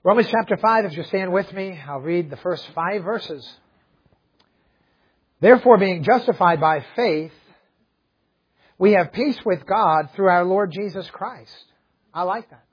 Romans chapter 5, if you stand with me, I'll read the first 5 verses. Therefore, being justified by faith, we have peace with God through our Lord Jesus Christ. I like that.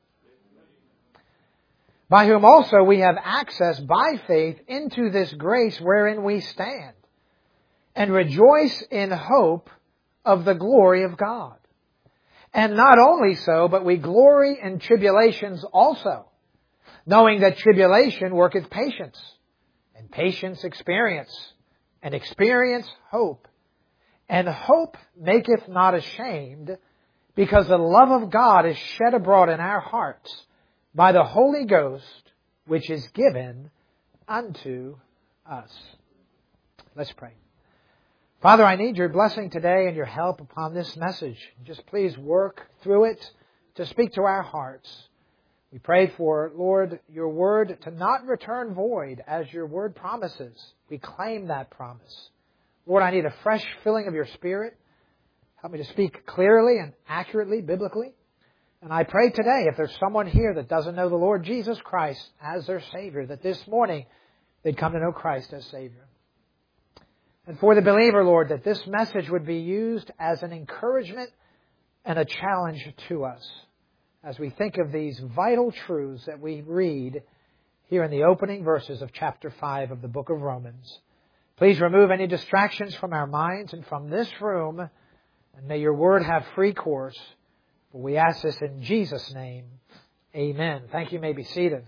By whom also we have access by faith into this grace wherein we stand, and rejoice in hope of the glory of God. And not only so, but we glory in tribulations also, knowing that tribulation worketh patience, and patience experience, and experience hope. And hope maketh not ashamed, because the love of God is shed abroad in our hearts by the Holy Ghost, which is given unto us. Let's pray. Father, I need your blessing today and your help upon this message. Just please work through it to speak to our hearts. We pray for, Lord, your word to not return void as your word promises. We claim that promise. Lord, I need a fresh filling of your Spirit. Help me to speak clearly and accurately, biblically. And I pray today, if there's someone here that doesn't know the Lord Jesus Christ as their Savior, that this morning they'd come to know Christ as Savior. And for the believer, Lord, that this message would be used as an encouragement and a challenge to us as we think of these vital truths that we read here in the opening verses of chapter 5 of the book of Romans. Please remove any distractions from our minds and from this room, and may your word have free course. For we ask this in Jesus' name. Amen. Thank you. You may be seated.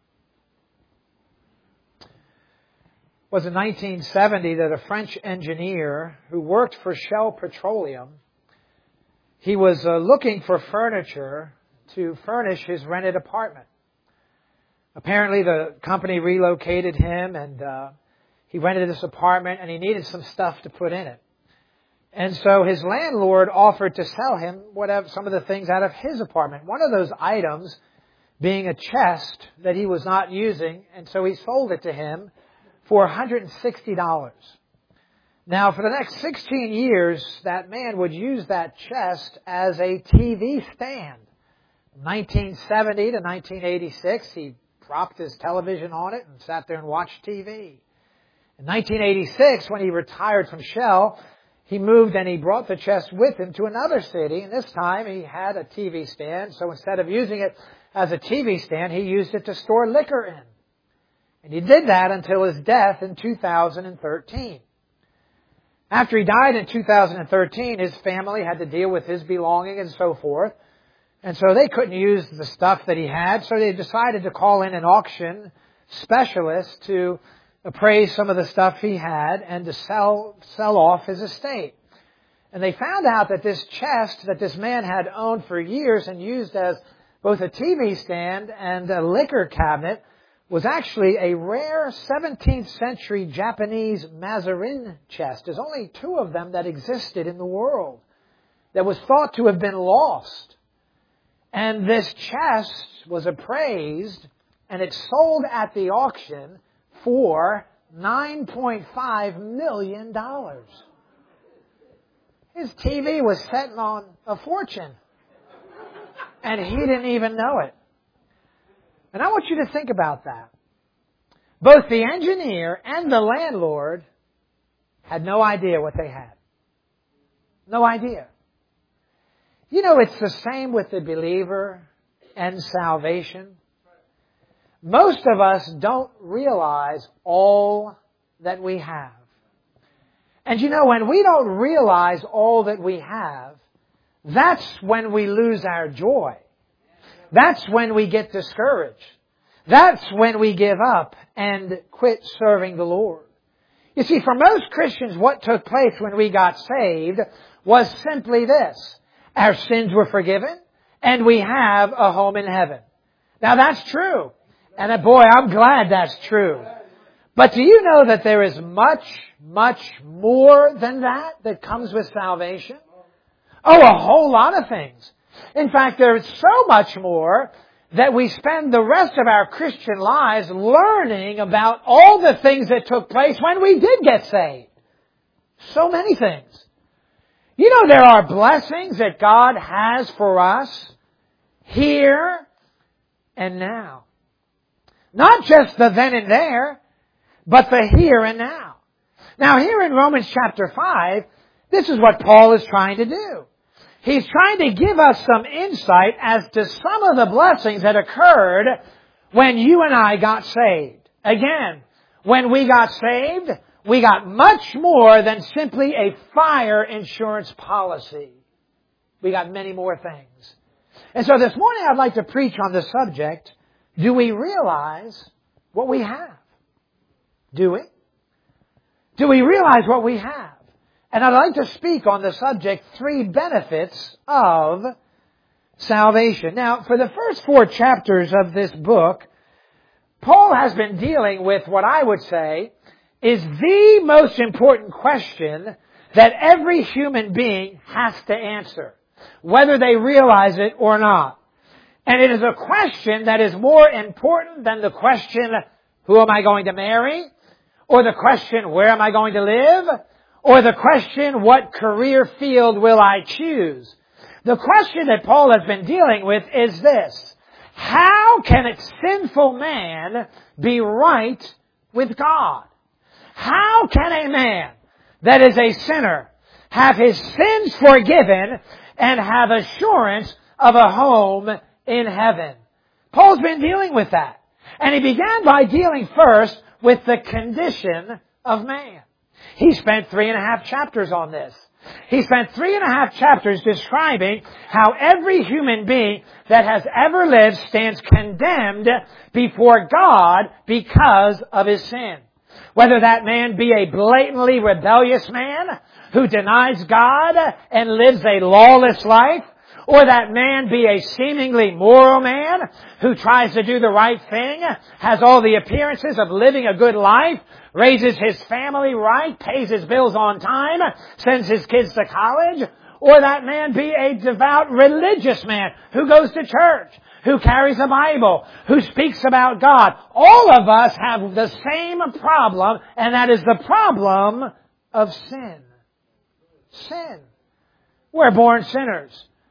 It was in 1970 that a French engineer who worked for Shell Petroleum, he was looking for furniture to furnish his rented apartment. Apparently the company relocated him and he rented this apartment and he needed some stuff to put in it. And so his landlord offered to sell him some of the things out of his apartment. One of those items being a chest that he was not using, and so he sold it to him for $160. Now, for the next 16 years, that man would use that chest as a TV stand. From 1970 to 1986, he propped his television on it and sat there and watched TV. In 1986, when he retired from Shell, he moved and he brought the chest with him to another city, and this time he had a TV stand, so instead of using it as a TV stand, he used it to store liquor in. And he did that until his death in 2013. After he died in 2013, his family had to deal with his belongings and so forth. And so they couldn't use the stuff that he had, so they decided to call in an auction specialist to appraise some of the stuff he had and to sell off his estate. And they found out that this chest that this man had owned for years and used as both a TV stand and a liquor cabinet was actually a rare 17th century Japanese Mazarin chest. There's only 2 of them that existed in the world that was thought to have been lost. And this chest was appraised and it sold at the auction for $9.5 million. His TV was setting on a fortune. And he didn't even know it. And I want you to think about that. Both the engineer and the landlord had no idea what they had. No idea. You know, it's the same with the believer and salvation. Most of us don't realize all that we have. And you know, when we don't realize all that we have, that's when we lose our joy. That's when we get discouraged. That's when we give up and quit serving the Lord. You see, for most Christians, what took place when we got saved was simply this. Our sins were forgiven, and we have a home in heaven. Now that's true. And boy, I'm glad that's true. But do you know that there is much, much more than that comes with salvation? Oh, a whole lot of things. In fact, there is so much more that we spend the rest of our Christian lives learning about all the things that took place when we did get saved. So many things. You know, there are blessings that God has for us here and now. Not just the then and there, but the here and now. Now here in Romans chapter 5, this is what Paul is trying to do. He's trying to give us some insight as to some of the blessings that occurred when you and I got saved. Again, when we got saved, we got much more than simply a fire insurance policy. We got many more things. And so this morning I'd like to preach on the subject, do we realize what we have? Do we? Do we realize what we have? And I'd like to speak on the subject, 3 benefits of salvation. Now, for the first 4 chapters of this book, Paul has been dealing with what I would say is the most important question that every human being has to answer, whether they realize it or not. And it is a question that is more important than the question, who am I going to marry? Or the question, where am I going to live? Or the question, what career field will I choose? The question that Paul has been dealing with is this: how can a sinful man be right with God? How can a man that is a sinner have his sins forgiven and have assurance of a home in heaven? Paul's been dealing with that. And he began by dealing first with the condition of man. He spent 3.5 chapters on this. He spent 3.5 chapters describing how every human being that has ever lived stands condemned before God because of his sin. Whether that man be a blatantly rebellious man who denies God and lives a lawless life, or that man be a seemingly moral man who tries to do the right thing, has all the appearances of living a good life, raises his family right, pays his bills on time, sends his kids to college, or that man be a devout religious man who goes to church, who carries a Bible, who speaks about God. All of us have the same problem, and that is the problem of sin. Sin. We're born sinners.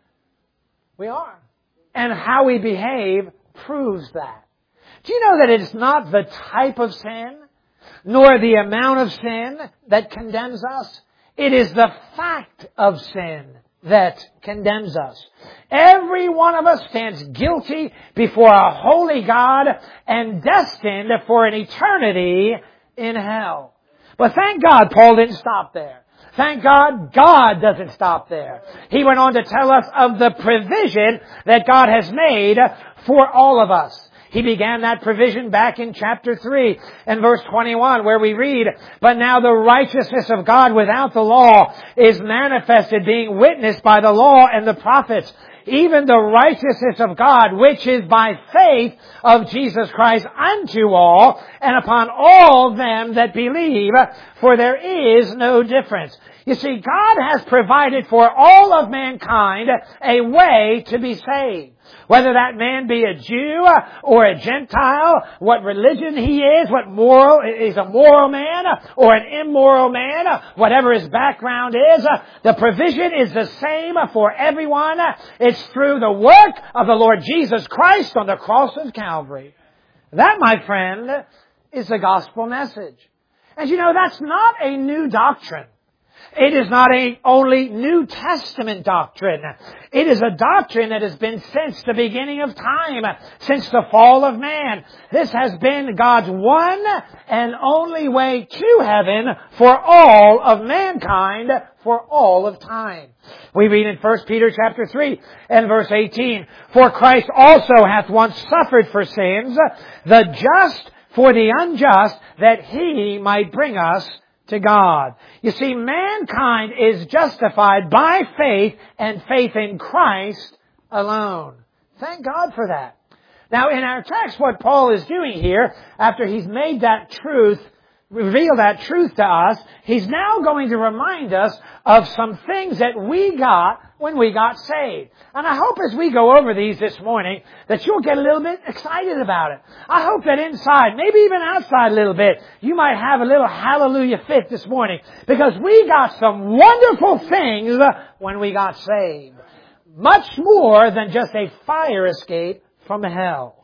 We are. And how we behave proves that. Do you know that it's not the type of sin, nor the amount of sin that condemns us? It is the fact of sin that condemns us. Every one of us stands guilty before a holy God and destined for an eternity in hell. But thank God Paul didn't stop there. Thank God, God doesn't stop there. He went on to tell us of the provision that God has made for all of us. He began that provision back in chapter 3 and verse 21 where we read, "But now the righteousness of God without the law is manifested, being witnessed by the law and the prophets, even the righteousness of God, which is by faith of Jesus Christ unto all, and upon all them that believe, for there is no difference." You see, God has provided for all of mankind a way to be saved. Whether that man be a Jew or a Gentile, what religion he is, what moral, is a moral man or an immoral man, whatever his background is, the provision is the same for everyone. It's through the work of the Lord Jesus Christ on the cross of Calvary. That, my friend, is the gospel message. And you know, that's not a new doctrine. It is not only New Testament doctrine. It is a doctrine that has been since the beginning of time, since the fall of man. This has been God's one and only way to heaven for all of mankind for all of time. We read in 1 Peter chapter 3 and verse 18, "For Christ also hath once suffered for sins, the just for the unjust, that He might bring us to God." You see, mankind is justified by faith and faith in Christ alone. Thank God for that. Now, in our text, what Paul is doing here, after he's made that truth, revealed that truth to us, he's now going to remind us of some things that we got when we got saved. And I hope as we go over these this morning that you'll get a little bit excited about it. I hope that inside, maybe even outside a little bit, you might have a little hallelujah fit this morning, because we got some wonderful things when we got saved. Much more than just a fire escape from hell.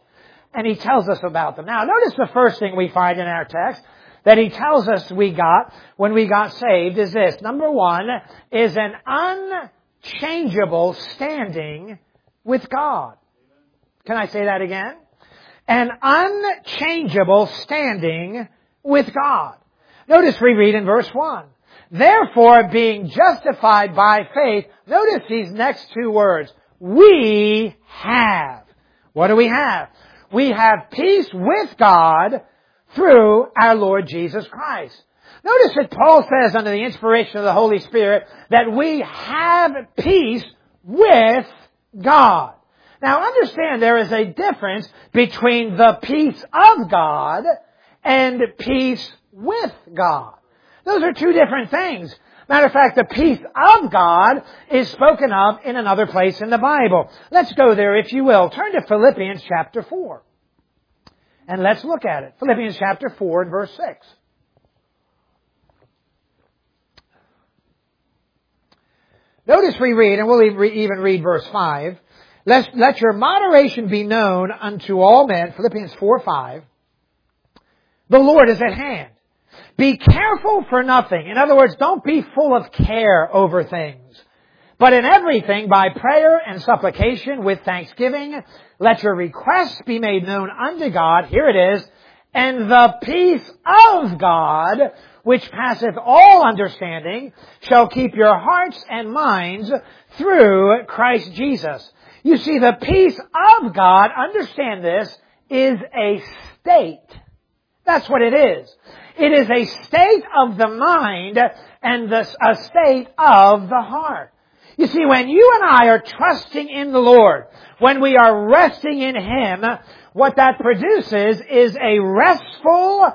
and He tells us about them. Now, notice the first thing we find in our text that He tells us we got when we got saved is this. Number one is an unchangeable standing with God. Can I say that again? An unchangeable standing with God. Notice we read in verse 1. Therefore, being justified by faith, notice these next two words. We have. What do we have? We have peace with God through our Lord Jesus Christ. Notice that Paul says under the inspiration of the Holy Spirit that we have peace with God. Now understand there is a difference between the peace of God and peace with God. Those are two different things. Matter of fact, the peace of God is spoken of in another place in the Bible. Let's go there if you will. Turn to Philippians chapter 4. And let's look at it. Philippians chapter 4 and verse 6. Notice we read, and we'll even read verse 5. Let your moderation be known unto all men. Philippians 4:5. The Lord is at hand. Be careful for nothing. In other words, don't be full of care over things. But in everything, by prayer and supplication with thanksgiving, let your requests be made known unto God. Here it is. And the peace of God, which passeth all understanding, shall keep your hearts and minds through Christ Jesus. You see, the peace of God, understand this, is a state. That's what it is. It is a state of the mind and a state of the heart. You see, when you and I are trusting in the Lord, when we are resting in Him, what that produces is a restful,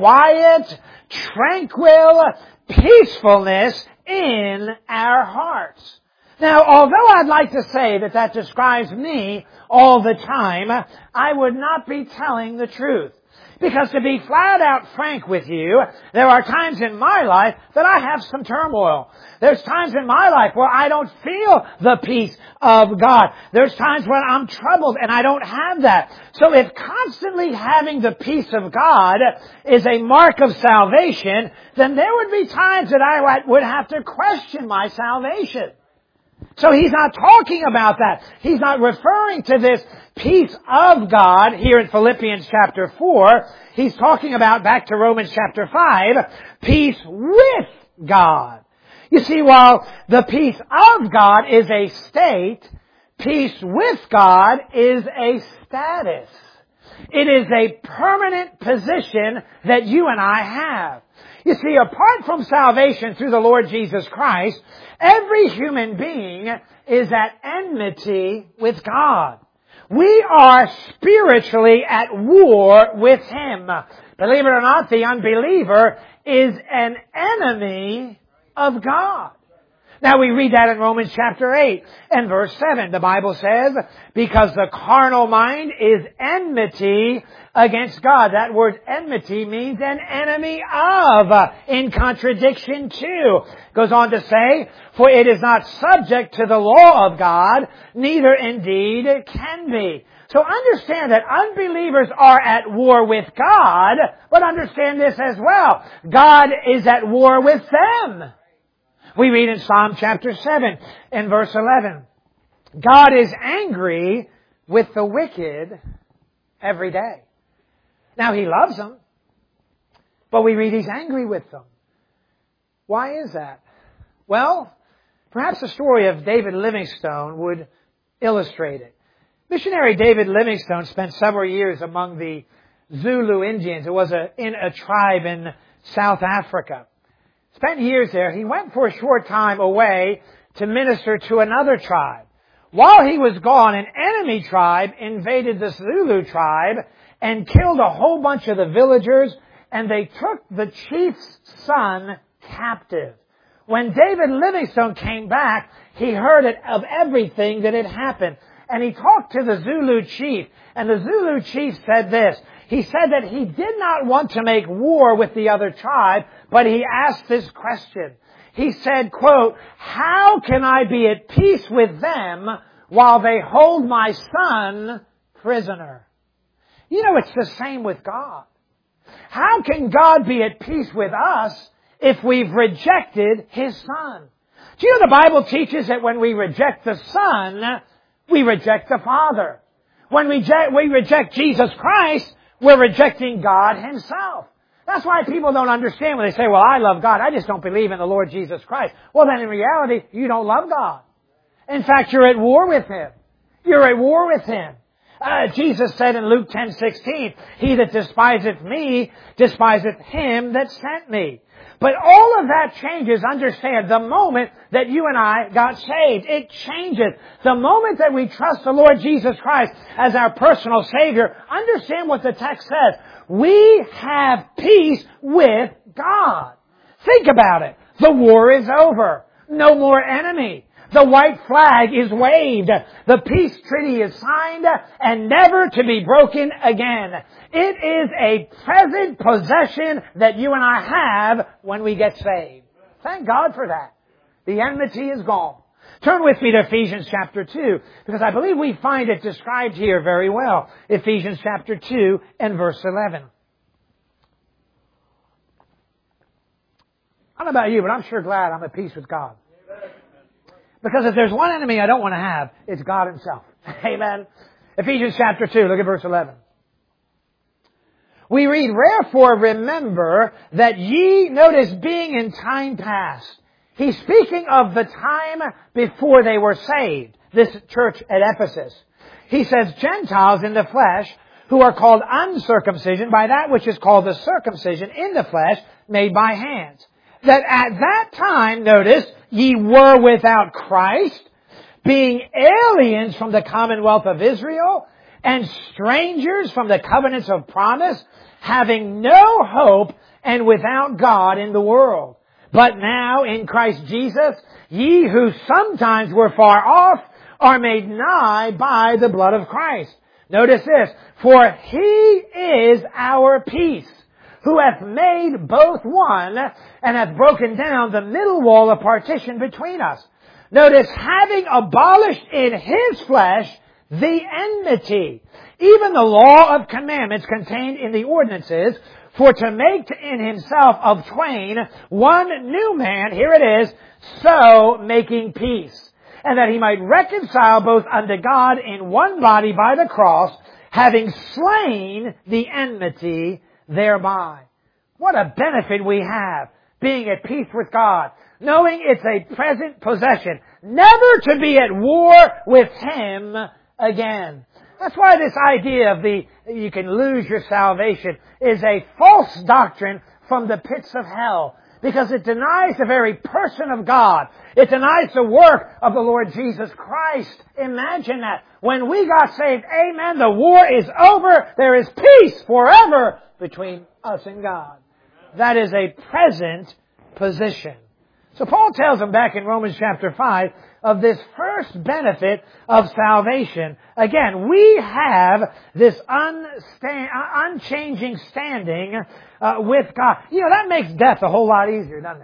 quiet, tranquil peacefulness in our hearts. Now, although I'd like to say that that describes me all the time, I would not be telling the truth. Because to be flat out frank with you, there are times in my life that I have some turmoil. There's times in my life where I don't feel the peace of God. There's times when I'm troubled and I don't have that. So if constantly having the peace of God is a mark of salvation, then there would be times that I would have to question my salvation. So he's not talking about that. He's not referring to this peace of God here in Philippians chapter 4. He's talking about, back to Romans chapter 5, peace with God. You see, while the peace of God is a state, peace with God is a status. It is a permanent position that you and I have. You see, apart from salvation through the Lord Jesus Christ, every human being is at enmity with God. We are spiritually at war with Him. Believe it or not, the unbeliever is an enemy of God. Now we read that in Romans chapter 8 and verse 7. The Bible says, because the carnal mind is enmity against God. That word enmity means an enemy of, in contradiction to. Goes on to say, for it is not subject to the law of God, neither indeed can be. So understand that unbelievers are at war with God, but understand this as well. God is at war with them. We read in Psalm chapter 7 and verse 11, God is angry with the wicked every day. Now He loves them, but we read He's angry with them. Why is that? Well, perhaps the story of David Livingstone would illustrate it. Missionary David Livingstone spent several years among the Zulu Indians. It was in a tribe in South Africa. Spent years there. He went for a short time away to minister to another tribe. While he was gone, an enemy tribe invaded the Zulu tribe and killed a whole bunch of the villagers, and they took the chief's son captive. When David Livingstone came back, he heard of everything that had happened. And he talked to the Zulu chief, and the Zulu chief said this. He said that he did not want to make war with the other tribe, but he asked this question. He said, quote, how can I be at peace with them while they hold my son prisoner? You know, it's the same with God. How can God be at peace with us if we've rejected His Son? Do you know the Bible teaches that when we reject the Son, we reject the Father? When we reject Jesus Christ, we're rejecting God Himself. That's why people don't understand when they say, well, I love God, I just don't believe in the Lord Jesus Christ. Well, then in reality, you don't love God. In fact, you're at war with Him. You're at war with Him. Jesus said in Luke 10:16, he that despiseth me, despiseth Him that sent me. But all of that changes, understand, the moment that you and I got saved. It changes. The moment that we trust the Lord Jesus Christ as our personal Savior, understand what the text says. We have peace with God. Think about it. The war is over. No more enemy. The white flag is waved. The peace treaty is signed and never to be broken again. It is a present possession that you and I have when we get saved. Thank God for that. The enmity is gone. Turn with me to Ephesians chapter 2, because I believe we find it described here very well. Ephesians chapter 2 and verse 11. I don't know about you, but I'm sure glad I'm at peace with God. Because if there's one enemy I don't want to have, it's God Himself. Amen. Ephesians chapter 2, look at verse 11. We read, wherefore remember that ye, notice, being in time past. He's speaking of the time before they were saved, this church at Ephesus. He says, Gentiles in the flesh, who are called uncircumcision by that which is called the circumcision in the flesh, made by hands. That at that time, notice, ye were without Christ, being aliens from the commonwealth of Israel, and strangers from the covenants of promise, having no hope and without God in the world. But now in Christ Jesus, ye who sometimes were far off are made nigh by the blood of Christ. Notice this, for He is our peace, who hath made both one, and hath broken down the middle wall of partition between us. Notice, having abolished in His flesh the enmity, even the law of commandments contained in the ordinances, for to make in Himself of twain one new man, here it is, so making peace, and that He might reconcile both unto God in one body by the cross, having slain the enmity thereby. What a benefit we have, being at peace with God, knowing it's a present possession, never to be at war with Him again. That's why this idea of you can lose your salvation is a false doctrine from the pits of hell, because it denies the very person of God. It denies the work of the Lord Jesus Christ. Imagine that. When we got saved, amen, the war is over. There is peace forever between us and God. That is a present position. So Paul tells them back in Romans chapter 5 of this first benefit of salvation. Again, we have this unchanging standing with God. You know, that makes death a whole lot easier, doesn't it?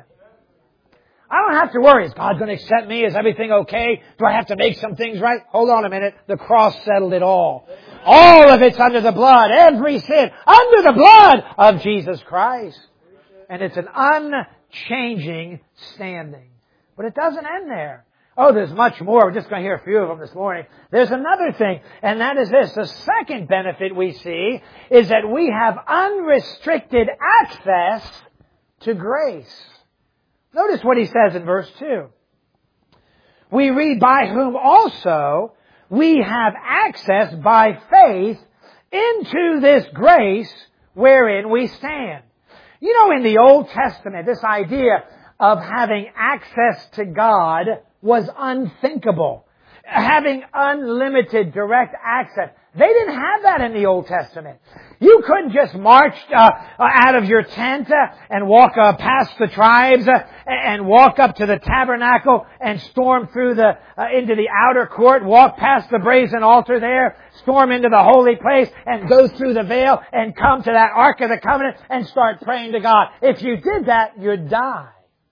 I don't have to worry. Is God going to accept me? Is everything okay? Do I have to make some things right? Hold on a minute. The cross settled it all. All of it's under the blood. Every sin under the blood of Jesus Christ. And it's an unchanging standing. But it doesn't end there. Oh, there's much more. We're just going to hear a few of them this morning. There's another thing, and that is this. The second benefit we see is that we have unrestricted access to grace. Notice what he says in verse 2. We read, by whom also we have access by faith into this grace wherein we stand. You know, in the Old Testament, this idea of having access to God was unthinkable. Having unlimited direct access. They didn't have that in the Old Testament. You couldn't just march out of your tent and walk past the tribes and walk up to the tabernacle and storm through into the outer court, walk past the brazen altar there, storm into the holy place and go through the veil and come to that Ark of the Covenant and start praying to God. If you did that, you'd die.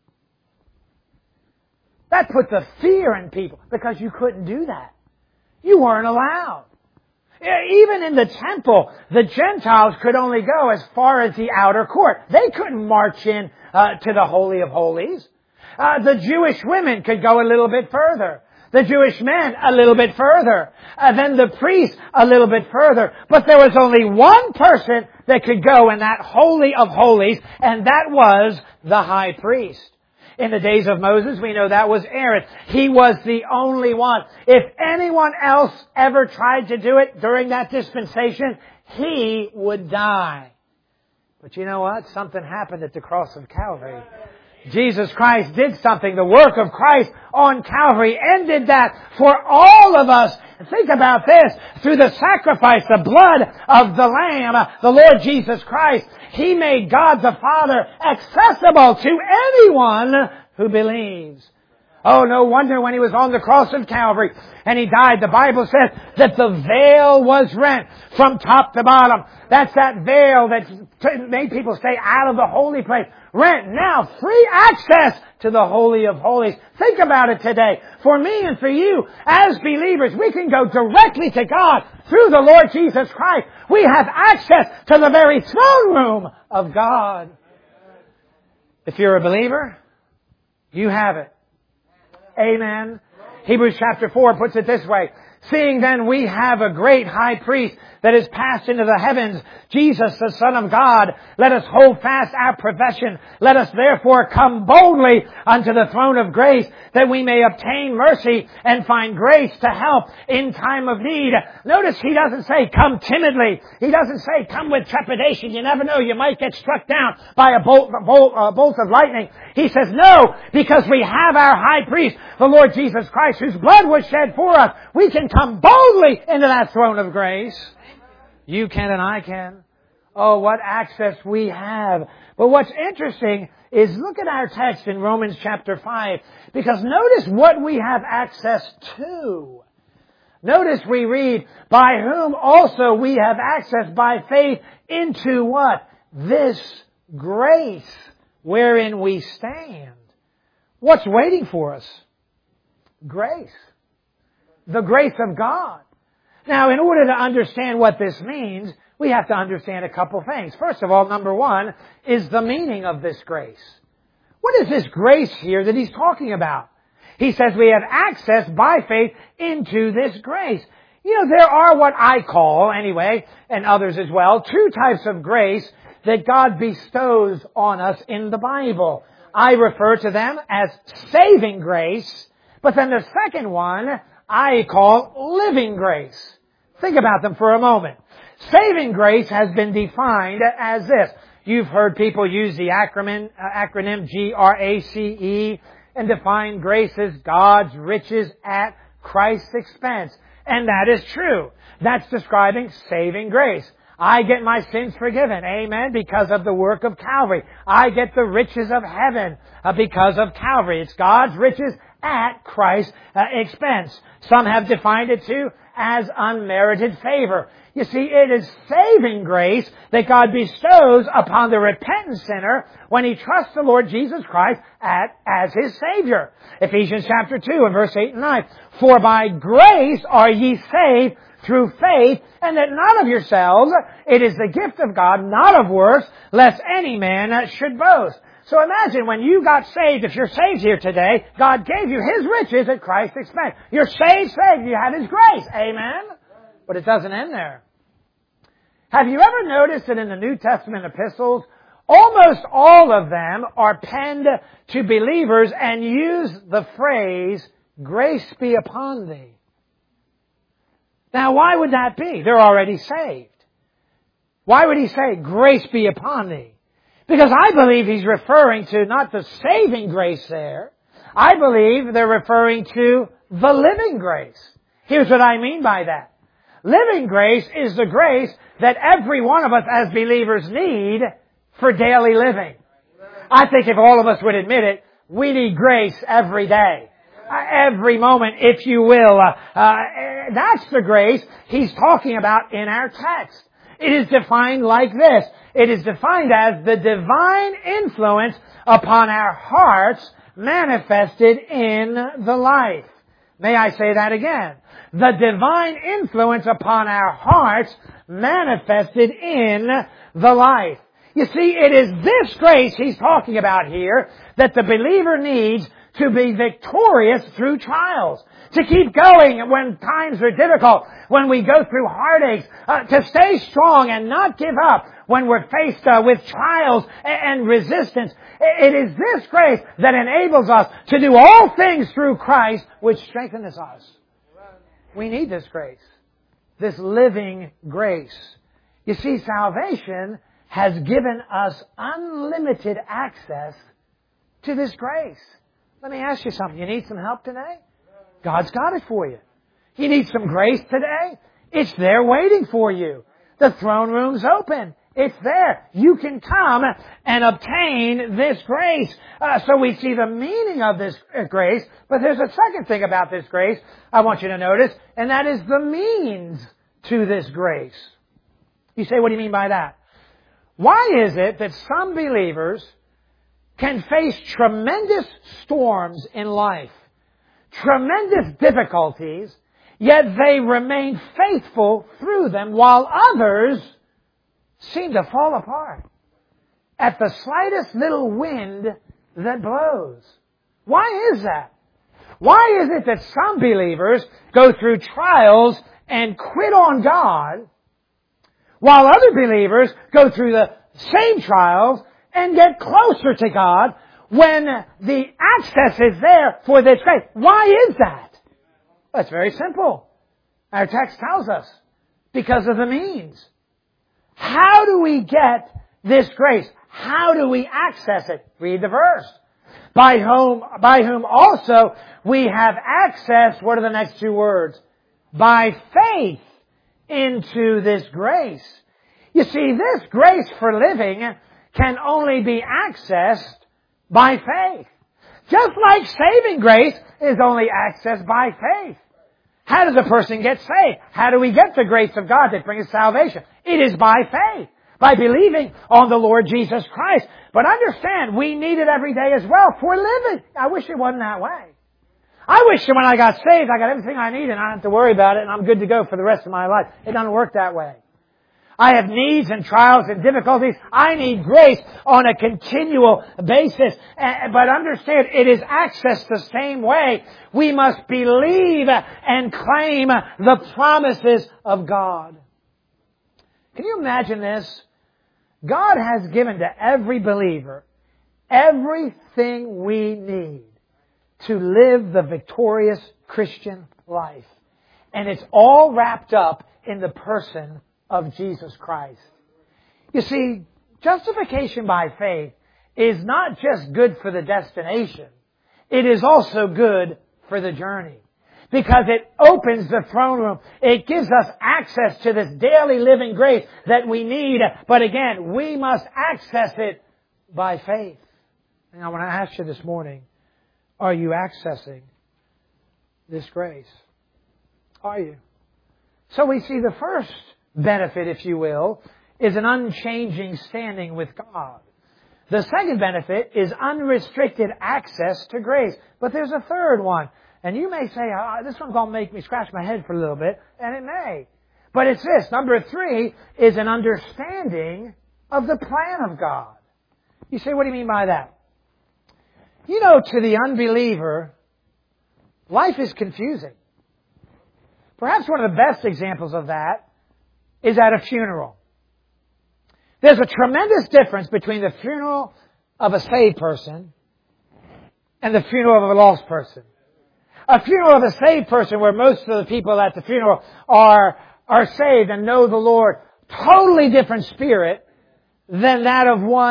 That put the fear in people because you couldn't do that. You weren't allowed. Even in the temple, the Gentiles could only go as far as the outer court. They couldn't march in to the Holy of Holies. The Jewish women could go a little bit further. The Jewish men a little bit further. Then the priests a little bit further. But there was only one person that could go in that Holy of Holies, and that was the high priest. In the days of Moses, we know that was Aaron. He was the only one. If anyone else ever tried to do it during that dispensation, he would die. But you know what? Something happened at the cross of Calvary. Jesus Christ did something. The work of Christ on Calvary ended that for all of us. Think about this. Through the sacrifice, the blood of the Lamb, the Lord Jesus Christ, He made God the Father accessible to anyone who believes. Oh, no wonder when He was on the cross of Calvary and He died, the Bible says that the veil was rent from top to bottom. That's that veil that made people stay out of the holy place. Rent. Now, free access to the Holy of Holies. Think about it today. For me and for you, as believers, we can go directly to God through the Lord Jesus Christ. We have access to the very throne room of God. If you're a believer, you have it. Amen. Hebrews chapter 4 puts it this way. Seeing then we have a great high priest that is passed into the heavens, Jesus the Son of God, let us hold fast our profession. Let us therefore come boldly unto the throne of grace, that we may obtain mercy and find grace to help in time of need. Notice He doesn't say come timidly. He doesn't say come with trepidation. You never know, you might get struck down by a bolt of lightning. He says no, because we have our high priest, the Lord Jesus Christ, whose blood was shed for us. We can come boldly into that throne of grace. You can and I can. Oh, what access we have. But what's interesting is look at our text in Romans chapter 5. Because notice what we have access to. Notice we read, by whom also we have access by faith into what? This grace wherein we stand. What's waiting for us? Grace. The grace of God. Now, in order to understand what this means, we have to understand a couple things. First of all, number one is the meaning of this grace. What is this grace here that he's talking about? He says we have access by faith into this grace. You know, there are what I call, anyway, and others as well, two types of grace that God bestows on us in the Bible. I refer to them as saving grace, but then the second one I call living grace. Think about them for a moment. Saving grace has been defined as this. You've heard people use the acronym GRACE and define grace as God's riches at Christ's expense. And that is true. That's describing saving grace. I get my sins forgiven, amen, because of the work of Calvary. I get the riches of heaven because of Calvary. It's God's riches at Christ's expense. Some have defined it too as unmerited favor. You see, it is saving grace that God bestows upon the repentant sinner when he trusts the Lord Jesus Christ as his Savior. Ephesians chapter 2 and verse 8 and 9. For by grace are ye saved through faith, and that not of yourselves, it is the gift of God, not of works, lest any man should boast. So imagine when you got saved, if you're saved here today, God gave you His riches at Christ's expense. You're saved, you have His grace. Amen? But it doesn't end there. Have you ever noticed that in the New Testament epistles, almost all of them are penned to believers and use the phrase, grace be upon thee. Now, why would that be? They're already saved. Why would he say, grace be upon thee? Because I believe he's referring to not the saving grace there. I believe they're referring to the living grace. Here's what I mean by that. Living grace is the grace that every one of us as believers need for daily living. I think if all of us would admit it, we need grace every day. Every moment, if you will. That's the grace he's talking about in our text. It is defined like this. It is defined as the divine influence upon our hearts manifested in the life. May I say that again? The divine influence upon our hearts manifested in the life. You see, it is this grace he's talking about here that the believer needs to be victorious through trials. To keep going when times are difficult, when we go through heartaches, to stay strong and not give up when we're faced with trials and resistance. It is this grace that enables us to do all things through Christ, which strengthens us. We need this grace, this living grace. You see, salvation has given us unlimited access to this grace. Let me ask you something. You need some help today? God's got it for you. You need some grace today? It's there waiting for you. The throne room's open. It's there. You can come and obtain this grace. So we see the meaning of this grace, but there's a second thing about this grace I want you to notice, and that is the means to this grace. You say, what do you mean by that? Why is it that some believers can face tremendous storms in life, tremendous difficulties, yet they remain faithful through them, while others seem to fall apart at the slightest little wind that blows? Why is that? Why is it that some believers go through trials and quit on God, while other believers go through the same trials and get closer to God when the access is there for this grace? Why is that? Well, it's very simple. Our text tells us. Because of the means. How do we get this grace? How do we access it? Read the verse. By whom also we have access, what are the next two words? By faith into this grace. You see, this grace for living can only be accessed by faith. Just like saving grace is only accessed by faith. How does a person get saved? How do we get the grace of God that brings salvation? It is by faith, by believing on the Lord Jesus Christ. But understand, we need it every day as well for living. I wish it wasn't that way. I wish that when I got saved, I got everything I need and I don't have to worry about it and I'm good to go for the rest of my life. It doesn't work that way. I have needs and trials and difficulties. I need grace on a continual basis. But understand, it is accessed the same way. We must believe and claim the promises of God. Can you imagine this? God has given to every believer everything we need to live the victorious Christian life. And it's all wrapped up in the person of Jesus Christ. You see, justification by faith is not just good for the destination. It is also good for the journey. Because it opens the throne room. It gives us access to this daily living grace that we need. But again, we must access it by faith. And I want to ask you this morning, are you accessing this grace? Are you? So we see the first benefit, if you will, is an unchanging standing with God. The second benefit is unrestricted access to grace. But there's a third one. And you may say, this one's going to make me scratch my head for a little bit. And it may. But it's this. Number 3 is an understanding of the plan of God. You say, what do you mean by that? You know, to the unbeliever, life is confusing. Perhaps one of the best examples of that is at a funeral. There's a tremendous difference between the funeral of a saved person and the funeral of a lost person. A funeral of a saved person where most of the people at the funeral are saved and know the Lord. Totally different spirit than that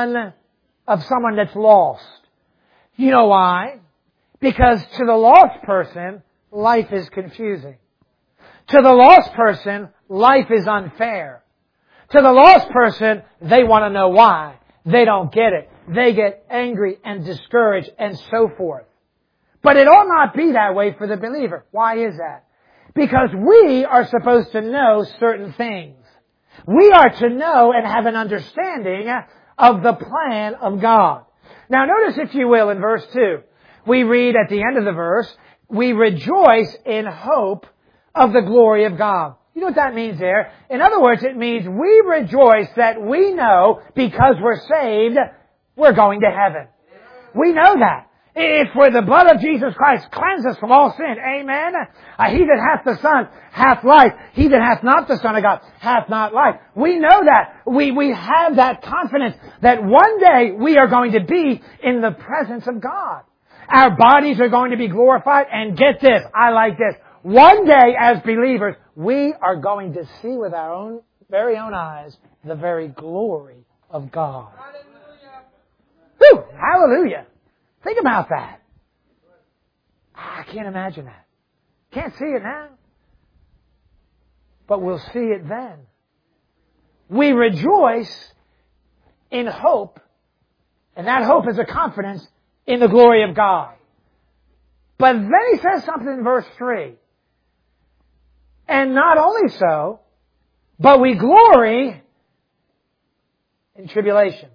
of someone that's lost. You know why? Because to the lost person, life is confusing. To the lost person, life is unfair. To the lost person, they want to know why. They don't get it. They get angry and discouraged and so forth. But it ought not be that way for the believer. Why is that? Because we are supposed to know certain things. We are to know and have an understanding of the plan of God. Now notice, if you will, in verse 2, we read at the end of the verse, We rejoice in hope of the glory of God. You know what that means there? In other words, it means we rejoice that we know because we're saved, we're going to heaven. We know that. If for the blood of Jesus Christ cleanses us from all sin. Amen? He that hath the Son hath life. He that hath not the Son of God hath not life. We know that. We have that confidence that one day we are going to be in the presence of God. Our bodies are going to be glorified. And get this, I like this. One day as believers, we are going to see with our very own eyes the very glory of God. Whew, hallelujah. Think about that. I can't imagine that. Can't see it now. But we'll see it then. We rejoice in hope, and that hope is a confidence in the glory of God. But then he says something in verse 3. And not only so, but we glory in tribulation.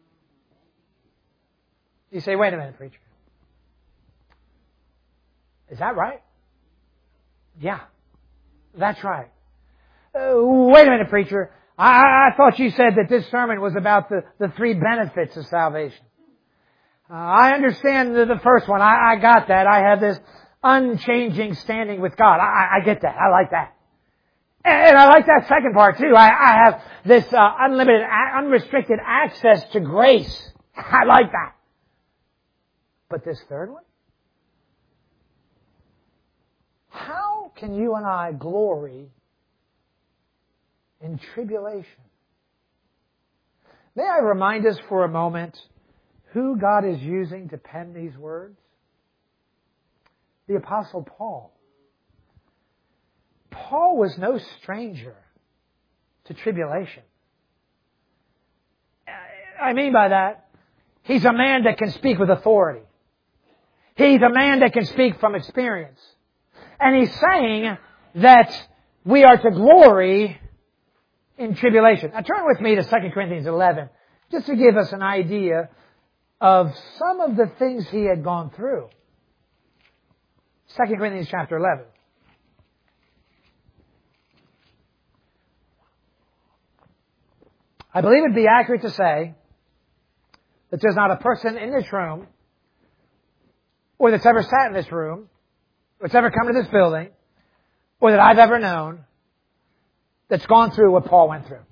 You say, wait a minute, preacher. Is that right? Yeah, that's right. Wait a minute, preacher. I thought you said that this sermon was about the three benefits of salvation. I understand the first one. I got that. I have this unchanging standing with God. I get that. I like that. And I like that second part too. I have this unlimited, unrestricted access to grace. I like that. But this third one? How can you and I glory in tribulation? May I remind us for a moment who God is using to pen these words? The Apostle Paul. Paul was no stranger to tribulation. I mean by that, he's a man that can speak with authority. He's a man that can speak from experience. And he's saying that we are to glory in tribulation. Now turn with me to 2 Corinthians 11, just to give us an idea of some of the things he had gone through. 2 Corinthians chapter 11. I believe it'd be accurate to say that there's not a person in this room or that's ever sat in this room, or that's ever come to this building, or that I've ever known, that's gone through what Paul went through.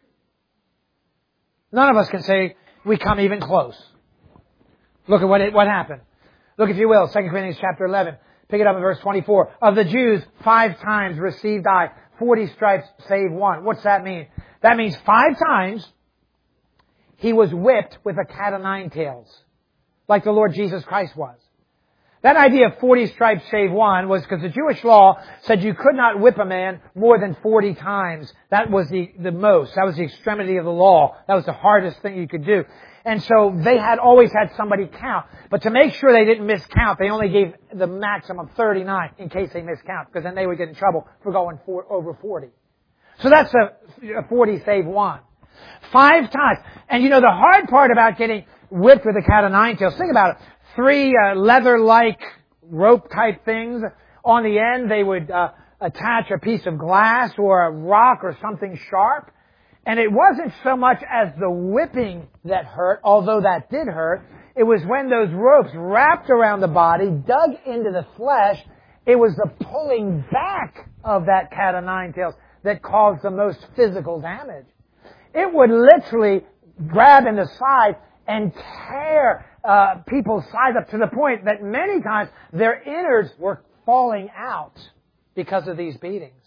None of us can say we come even close. Look at what happened. Look, if you will, 2 Corinthians chapter 11. Pick it up in verse 24. Of the Jews, 5 times received I 40 stripes save one. What's that mean? That means 5 times he was whipped with a cat o' nine tails, like the Lord Jesus Christ was. That idea of 40 stripes save one was because the Jewish law said you could not whip a man more than 40 times. That was the most. That was the extremity of the law. That was the hardest thing you could do. And so they had always had somebody count. But to make sure they didn't miscount, they only gave the maximum 39 in case they miscount, because then they would get in trouble for going over 40. So that's a 40 save one. 5 times. And you know the hard part about getting whipped with a cat o' nine tails, think about it. 3 leather-like rope-type things. On the end, they would attach a piece of glass or a rock or something sharp. And it wasn't so much as the whipping that hurt, although that did hurt. It was when those ropes wrapped around the body, dug into the flesh, it was the pulling back of that cat o' nine tails that caused the most physical damage. It would literally grab in the side and tear people's sides up to the point that many times their innards were falling out because of these beatings.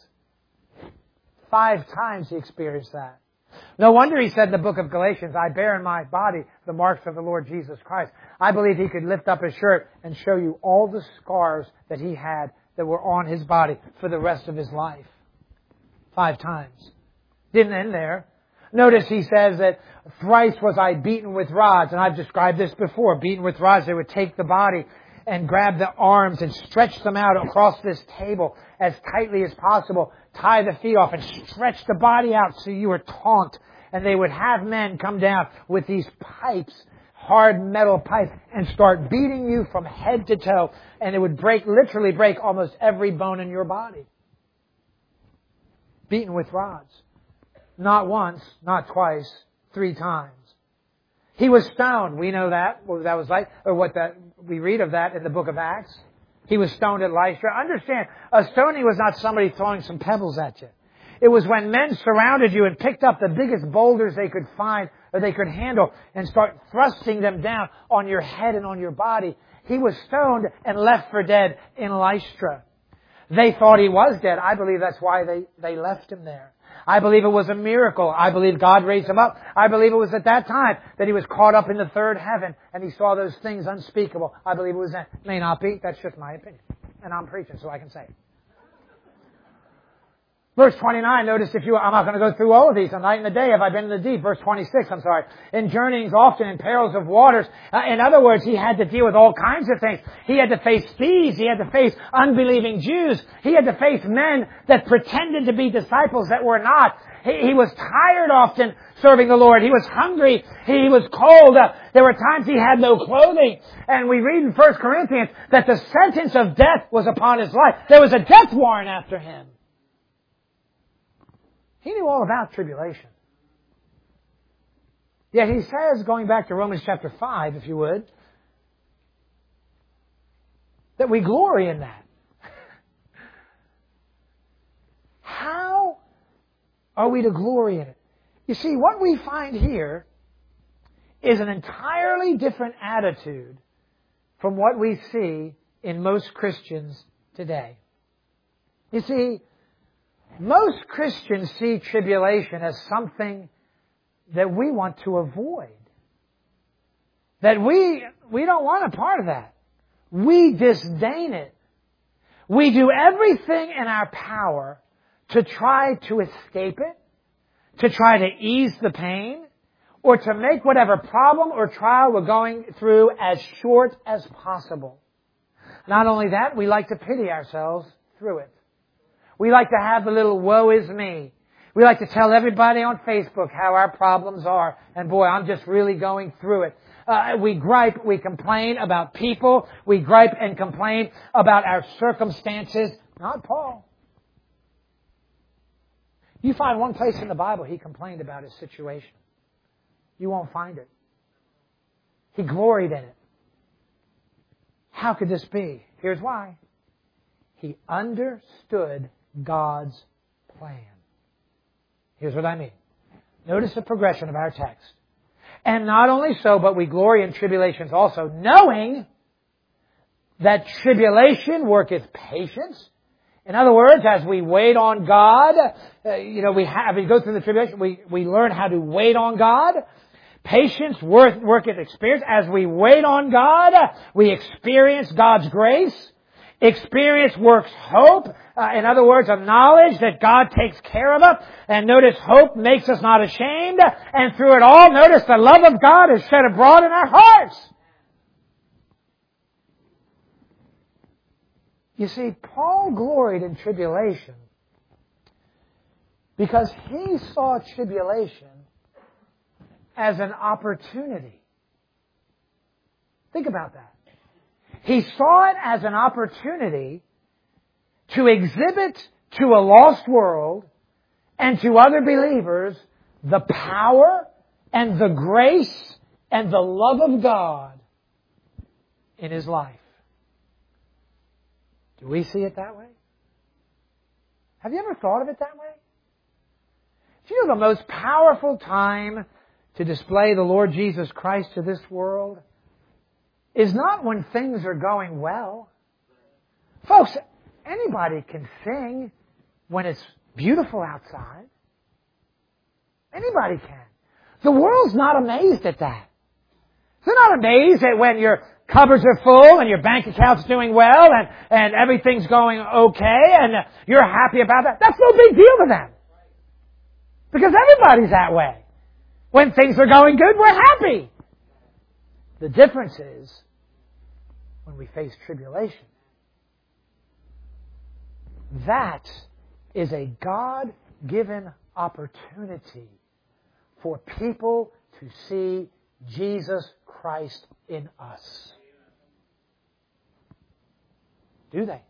5 times he experienced that. No wonder he said in the book of Galatians, I bear in my body the marks of the Lord Jesus Christ. I believe he could lift up his shirt and show you all the scars that he had that were on his body for the rest of his life. 5 times. Didn't end there. Notice he says that thrice was I beaten with rods. And I've described this before. Beaten with rods, they would take the body and grab the arms and stretch them out across this table as tightly as possible. Tie the feet off and stretch the body out so you were taut. And they would have men come down with these pipes hard metal pipe and start beating you from head to toe, and it would literally break almost every bone in your body. Beaten with rods. Not once, not twice, 3 times. He was stoned. We know that, what that was like, or we read of that in the book of Acts. He was stoned at Lystra. Understand, a stoning was not somebody throwing some pebbles at you. It was when men surrounded you and picked up the biggest boulders they could find or they could handle and start thrusting them down on your head and on your body. He was stoned and left for dead in Lystra. They thought he was dead. I believe that's why they left him there. I believe it was a miracle. I believe God raised him up. I believe it was at that time that he was caught up in the third heaven and he saw those things unspeakable. I believe it was that. May not be. That's just my opinion. And I'm preaching, so I can say it. Verse 29, notice I'm not going to go through all of these. A night and a day have I been in the deep. Verse 26, in journeyings often, in perils of waters. In other words, he had to deal with all kinds of things. He had to face thieves. He had to face unbelieving Jews. He had to face men that pretended to be disciples that were not. He was tired often serving the Lord. He was hungry. He was cold. There were times he had no clothing. And we read in 1 Corinthians that the sentence of death was upon his life. There was a death warrant after him. He knew all about tribulation. Yet he says, going back to Romans chapter 5, if you would, that we glory in that. How are we to glory in it? You see, what we find here is an entirely different attitude from what we see in most Christians today. You see, most Christians see tribulation as something that we want to avoid. That we don't want a part of that. We disdain it. We do everything in our power to try to escape it, to try to ease the pain, or to make whatever problem or trial we're going through as short as possible. Not only that, we like to pity ourselves through it. We like to have the little woe is me. We like to tell everybody on Facebook how our problems are. And boy, I'm just really going through it. We gripe, we complain about people. We gripe and complain about our circumstances. Not Paul. You find one place in the Bible he complained about his situation. You won't find it. He gloried in it. How could this be? Here's why. He understood God's plan. Here's what I mean. Notice the progression of our text. And not only so, but we glory in tribulations also, knowing that tribulation worketh patience. In other words, as we wait on God, we go through the tribulation, we learn how to wait on God. Patience worketh experience. As we wait on God, we experience God's grace. Experience works hope. In other words, a knowledge that God takes care of us. And notice hope makes us not ashamed. And through it all, notice the love of God is shed abroad in our hearts. You see, Paul gloried in tribulation because he saw tribulation as an opportunity. Think about that. He saw it as an opportunity to exhibit to a lost world and to other believers the power and the grace and the love of God in his life. Do we see it that way? Have you ever thought of it that way? Do you know the most powerful time to display the Lord Jesus Christ to this world is not when things are going well. Folks, anybody can sing when it's beautiful outside. Anybody can. The world's not amazed at that. They're not amazed at when your cupboards are full and your bank account's doing well and everything's going okay and you're happy about that. That's no big deal to them. Because everybody's that way. When things are going good, we're happy. The difference is when we face tribulation. That is a God-given opportunity for people to see Jesus Christ in us? Do they?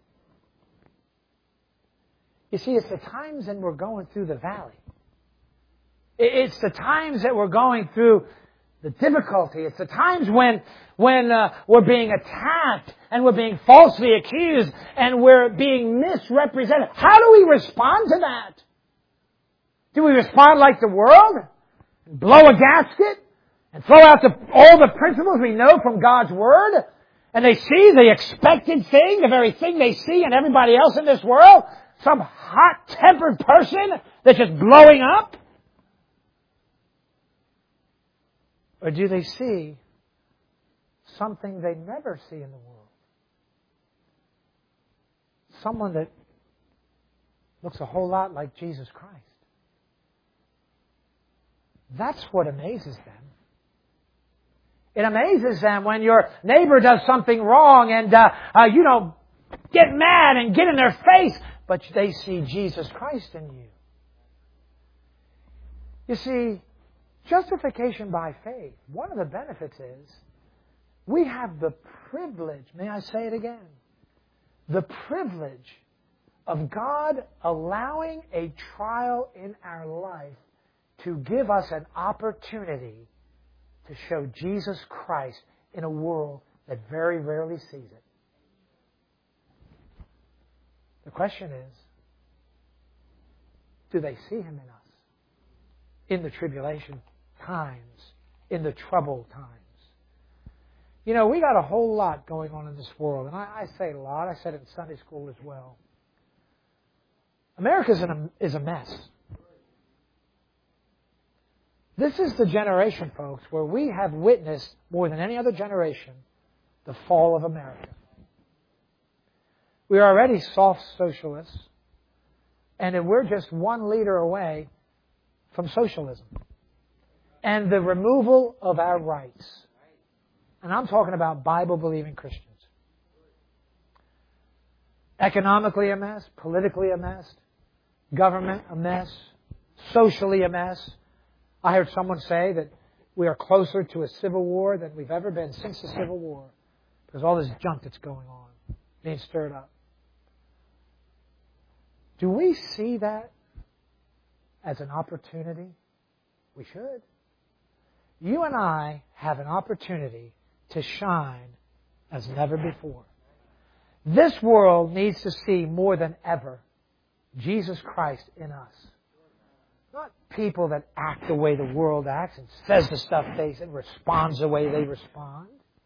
You see, it's the times when we're going through the valley. It's the times that we're going through the difficulty. It's the times when we're being attacked and we're being falsely accused and we're being misrepresented. How do we respond to that? Do we respond like the world? And blow a gasket? And throw out all the principles we know from God's Word? And they see the expected thing, the very thing they see in everybody else in this world? Some hot-tempered person that's just blowing up? Or do they see something they never see in the world? Someone that looks a whole lot like Jesus Christ. That's what amazes them. It amazes them when your neighbor does something wrong and you don't get mad and get in their face, but they see Jesus Christ in you. You see, justification by faith, one of the benefits is we have the privilege, may I say it again, the privilege of God allowing a trial in our life to give us an opportunity to show Jesus Christ in a world that very rarely sees it. The question is, do they see Him in us? In the tribulation times, in the troubled times. You know, we got a whole lot going on in this world, and I say it a lot. I said it in Sunday school as well. America is a mess. This is the generation, folks, where we have witnessed more than any other generation the fall of America. We are already soft socialists, and we're just one leader away from socialism and the removal of our rights. And I'm talking about Bible-believing Christians. Economically a mess, politically a mess, government a mess, socially a mess. I heard someone say that we are closer to a civil war than we've ever been since the Civil War because all this junk that's going on, being stirred up. Do we see that as an opportunity? We should. You and I have an opportunity to shine as never before. This world needs to see more than ever Jesus Christ in us. Not people that act the way the world acts and says the stuff they say and responds the way they respond.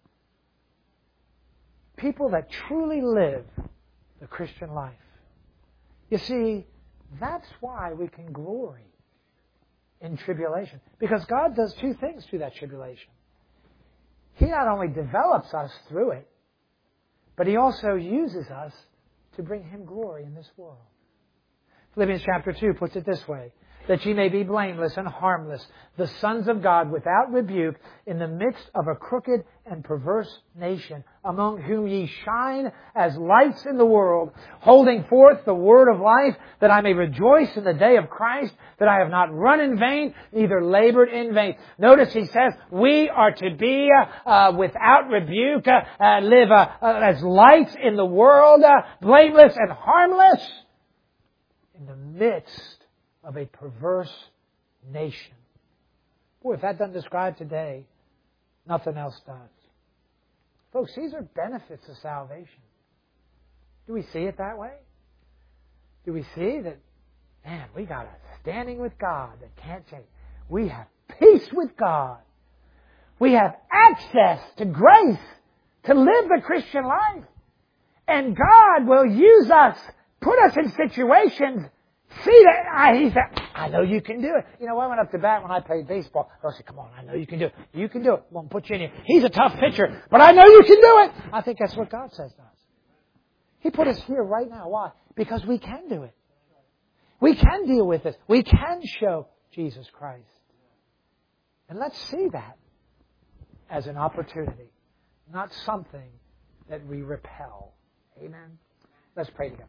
People that truly live the Christian life. You see, that's why we can glory in tribulation. Because God does two things through that tribulation. He not only develops us through it, but He also uses us to bring Him glory in this world. Philippians chapter 2 puts it this way, that ye may be blameless and harmless, the sons of God without rebuke, in the midst of a crooked and perverse nation, among whom ye shine as lights in the world, holding forth the word of life, that I may rejoice in the day of Christ, that I have not run in vain, neither labored in vain. Notice he says, we are to be without rebuke, live as lights in the world, blameless and harmless, in the midst of a perverse nation. Boy, if that doesn't describe today, nothing else does. Folks, these are benefits of salvation. Do we see it that way? Do we see that, man, we got a standing with God that can't change. We have peace with God. We have access to grace to live the Christian life. And God will use us, put us in situations. See that? He said, I know you can do it. You know, I went up to bat when I played baseball. I said, come on, I know you can do it. You can do it. I'm going to put you in here. He's a tough pitcher, but I know you can do it. I think that's what God says to us. He put us here right now. Why? Because we can do it. We can deal with this. We can show Jesus Christ. And let's see that as an opportunity, not something that we repel. Amen? Let's pray together.